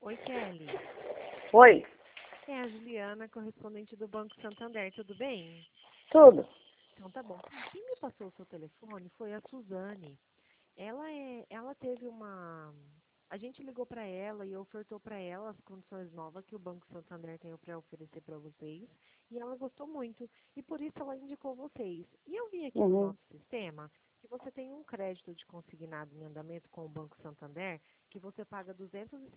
Oi, Kelly. Oi, É a Juliana, correspondente do Banco Santander, tudo bem? tudo. Então tá bom. Quem me passou o seu telefone foi a Suzane. Ela teve uma. A gente ligou para ela e ofertou para ela as condições novas que o Banco Santander tem para oferecer para vocês. E ela gostou muito. E por isso ela indicou vocês. E eu vi aqui no Uhum. nosso sistema que você tem um crédito de consignado em andamento com o Banco Santander que você paga R$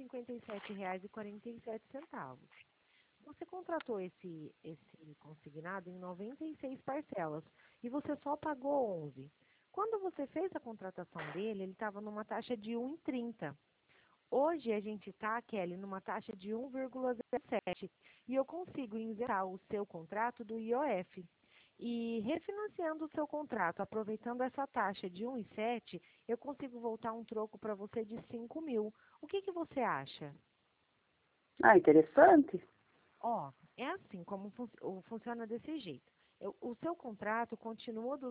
257,47. Você contratou esse consignado em 96 parcelas e você só pagou 11. Quando você fez a contratação dele, ele estava numa taxa de 1,30. Hoje a gente está, Kelly, numa taxa de 1,07 e eu consigo isentar o seu contrato do IOF. E refinanciando o seu contrato, aproveitando essa taxa de 1,7, eu consigo voltar um troco para você de 5 mil. O que você acha? Ah, interessante. Ó, é assim como funciona desse jeito. O seu contrato continua R$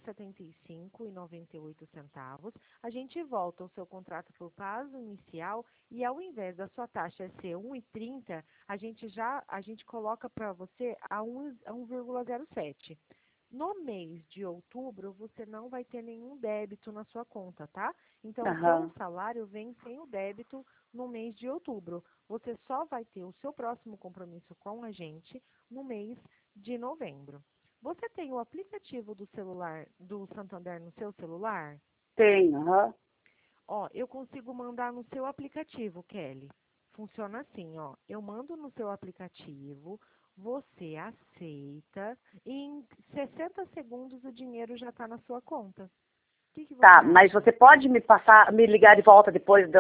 275,98. A gente volta o seu contrato por prazo inicial e ao invés da sua taxa ser 1,30, a gente coloca para você a 1,07. No mês de outubro, você não vai ter nenhum débito na sua conta, tá? Então, o seu Aham. salário vem sem o débito no mês de outubro. Você só vai ter o seu próximo compromisso com a gente no mês de novembro. Você tem o aplicativo do celular, do Santander no seu celular? Tem, aham. Ó, eu consigo mandar no seu aplicativo, Kelly. Funciona assim, ó. Eu mando no seu aplicativo, você aceita e em 60 segundos o dinheiro já está na sua conta. O que você Tá, mas acha? você pode me ligar de volta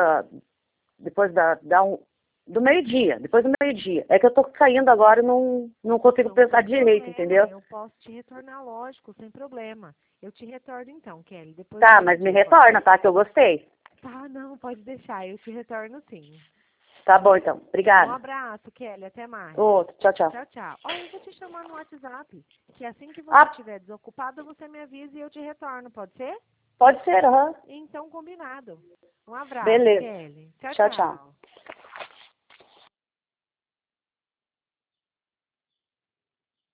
do meio-dia, depois do meio-dia. É que eu tô saindo agora e não consigo Não pensar tem direito, problema, entendeu? eu posso te retornar, lógico, sem problema. Eu te retorno então, Kelly, depois do Tá, mas me meio-dia, pode retorna, ser? tá? Que eu gostei. Tá, não, pode deixar, eu te retorno sim. Tá bom, então. Um Obrigada. abraço, Kelly, até mais. Outro. Tchau, tchau. Tchau, tchau. Ó, eu vou te chamar no WhatsApp, que assim que você Ah, estiver desocupado, você me avisa e eu te retorno, pode ser? pode ser, aham. Então, combinado. Um abraço, Beleza. Kelly. Tchau, Tchau, tchau. tchau.